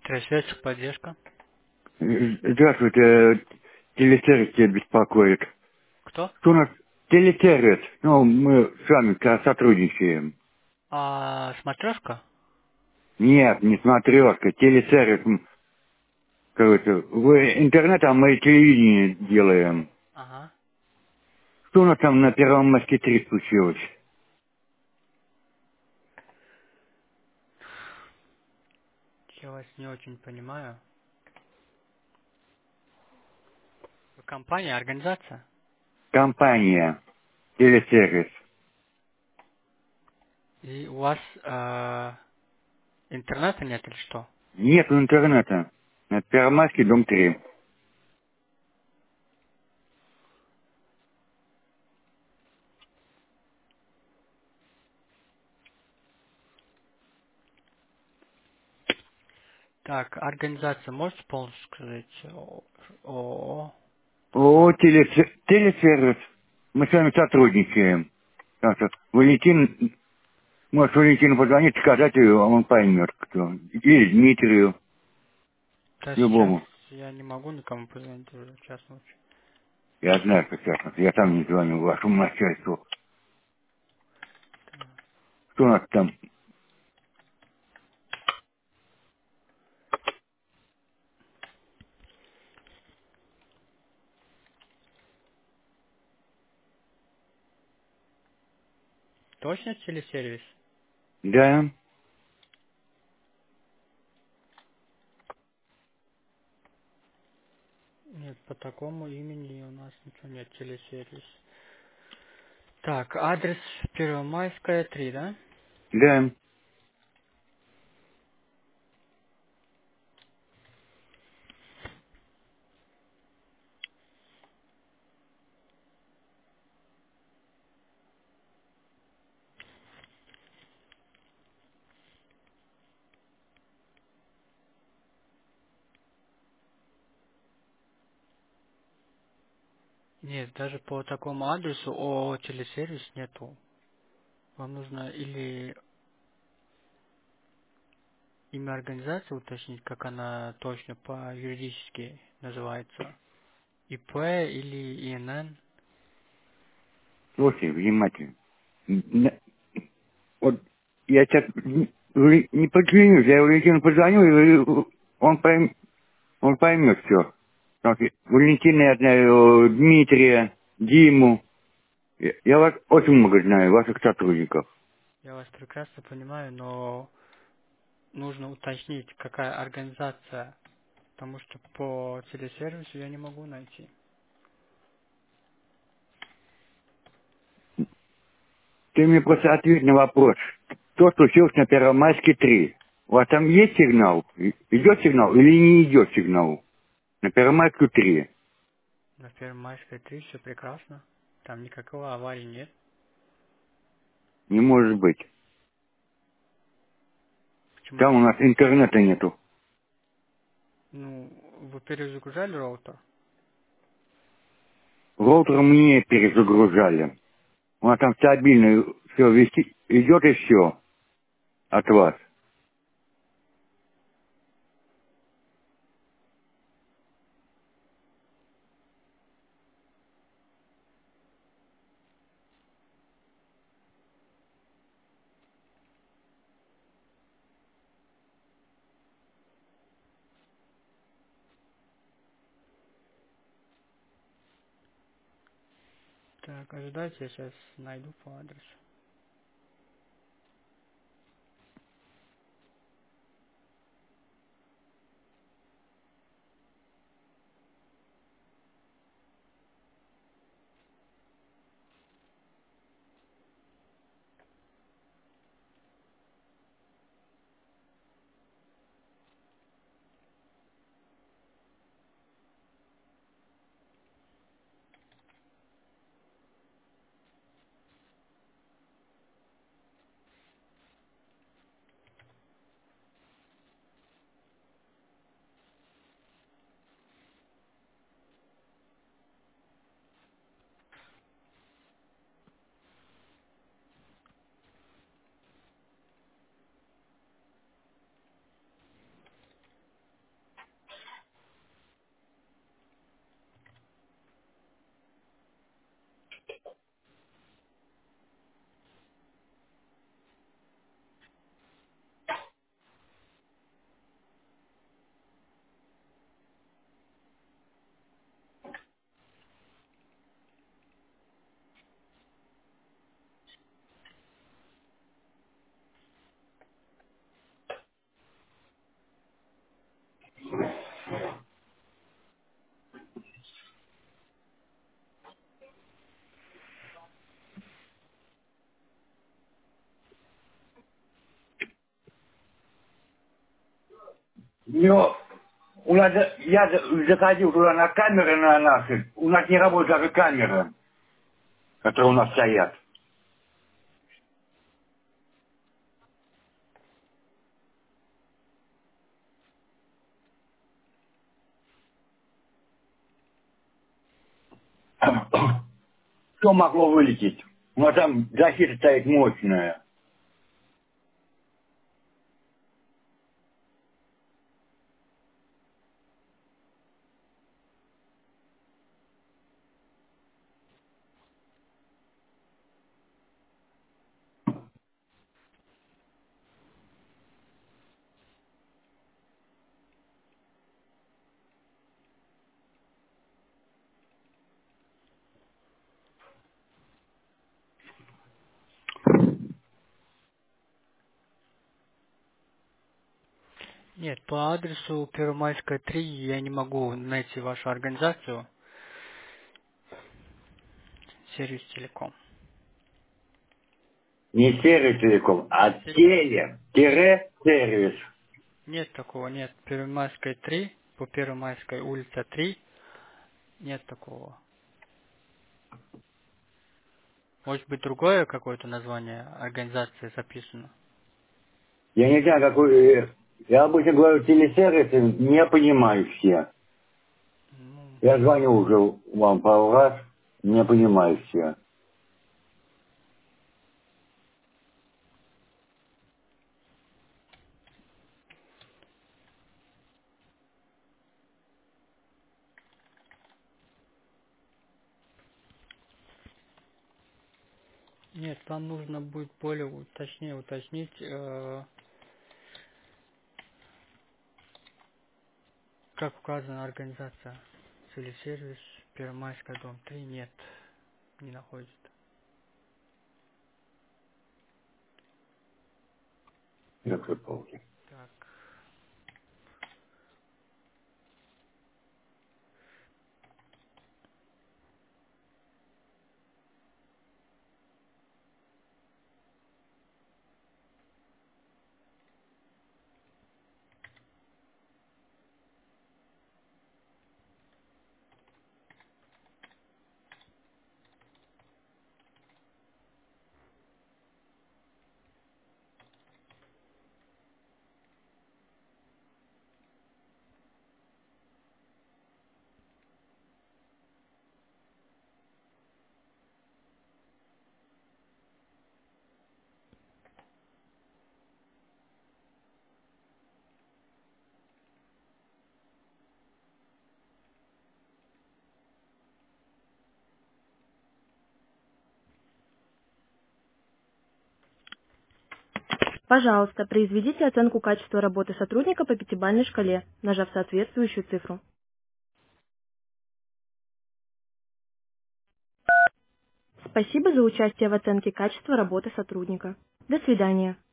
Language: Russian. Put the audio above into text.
Трансляция, поддержка. Здравствуйте, телесервис тебя беспокоит. Кто? Что у нас? Телесервис. Ну, мы с вами сотрудничаем. Смотрешка? Нет, не смотрешка, телесервис. Короче, вы интернет, а мы телевидение делаем. Ага. Что у нас там на Первом Москве 3 случилось? Я вас не очень понимаю. Вы компания, организация? Компания, телесервис. И у вас интернета нет или что? Нет интернета. На Первомайский, дом 3. Так, организация, можете полностью сказать? ООО. О, телесервис. Мы с вами сотрудничаем. Так что Валентин. Может, Валентину позвонить, сказать, и он поймет, кто. Или Дмитрию, Да сейчас любому. я не могу никому позвонить уже в час ночи. Я знаю, что сейчас. Я сам не звоню вашему начальству. Что у нас там? Точно телесервис? Да, Нет, по такому имени у нас ничего нет, телесервис. Так, адрес Первомайская, 3, да? да. Нет, даже по такому адресу ООО телесервис нету. Вам нужно или имя организации уточнить, как она точно по-юридически называется. ИП или ИНН. Слушай, внимательно. Вот я сейчас не подзвоню, я Валентину позвоню, и он поймет все. Валентина, я знаю, Дмитрия, Диму. Я вас очень много знаю, ваших сотрудников. Я вас прекрасно понимаю, но нужно уточнить, какая организация, потому что по телесервису я не могу найти. Ты мне просто ответь на вопрос. Что случилось на Первомайске 3? У вас там есть сигнал? Идет сигнал или не идет сигнал? На Первомайске 3. На Первомайской 3 все прекрасно. Там никакого аварии нет. Не может быть. Почему? Там у нас интернета нету. Ну, вы перезагружали роутер? Роутер мне перезагружали. У нас там стабильно все вести, идет и все от вас. Так, ожидайте, я сейчас найду по адресу. Но я заходил туда на камеры на наши. У нас не работает даже камера, которые у нас стоят. Что могло вылететь? У нас там защита стоит мощная. Нет, по адресу Первомайская 3 я не могу найти вашу организацию, сервис Телеком. Не сервис телеком, а теле-сервис. Нет такого, нет. Первомайская 3, по Первомайской улица 3, нет такого. Может быть, другое какое-то название организации записано? Я не знаю, какой... Я обычно говорю телесервисы, не понимаю все. Ну, Я звоню уже вам пару раз, не понимаю все. нет, вам нужно будет более точнее уточнить, как указана организация. Телесервис, Первомайская, дом 3, нет, не находится. Елки-палки. Так, Пожалуйста, произведите оценку качества работы сотрудника по пятибалльной шкале, нажав соответствующую цифру. Спасибо за участие в оценке качества работы сотрудника. До свидания.